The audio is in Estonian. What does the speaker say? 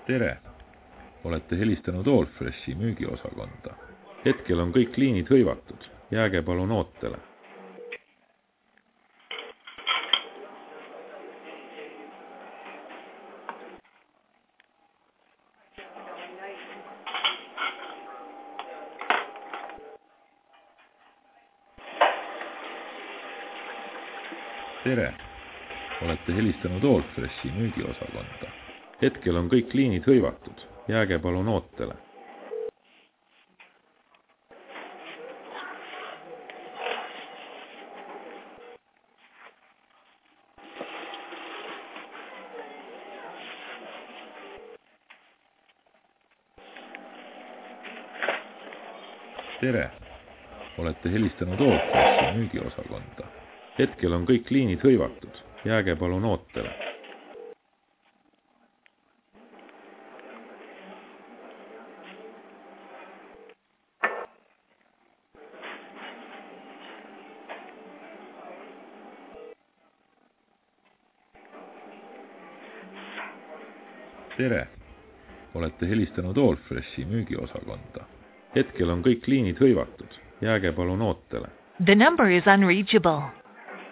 Tere! Olete helistanud Allfreshi müügiosakonda. Hetkel on kõik liinid hõivatud. Jääge palun ootele. Tere! Olete helistanud Allfreshi müügiosakonda. Hetkel on kõik liinid hõivatud. Jääge palun ootele. Tere! Olete helistanud Allfreshi müügiosakonda. Hetkel on kõik liinid hõivatud. Jääge palun ootele. Tere! Olete helistanud Allfreshi müügiosakonda. Hetkel on kõik liinid hõivatud. Jääge palun ootele. The number is unreachable.